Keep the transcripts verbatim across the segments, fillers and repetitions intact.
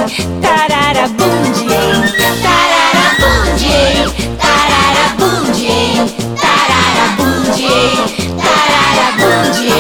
tararabundi, tararabundi, tararabundi, tararabundi, tararabundi.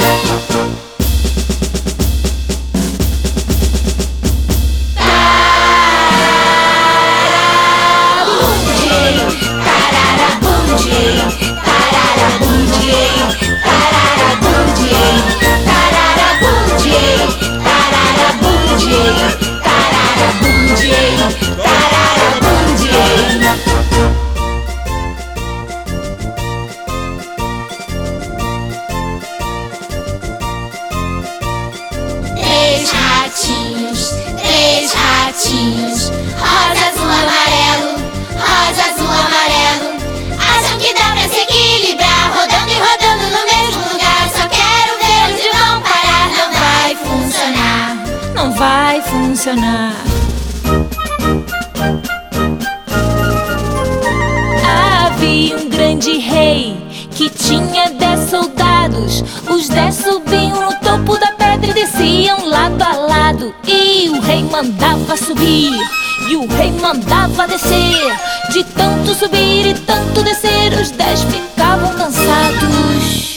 Três ratinhos, três ratinhos, rosa, azul, amarelo, rosa, azul, amarelo. Acham que dá pra se equilibrar, rodando e rodando no mesmo lugar. Só quero ver onde vão parar, não vai funcionar. Não vai funcionar. Havia um grande rei que tinha dez soldados. Os dez subiam no topo da pedra e desciam lado a lado. E o rei mandava subir e o rei mandava descer. De tanto subir e tanto descer, os dez ficavam cansados.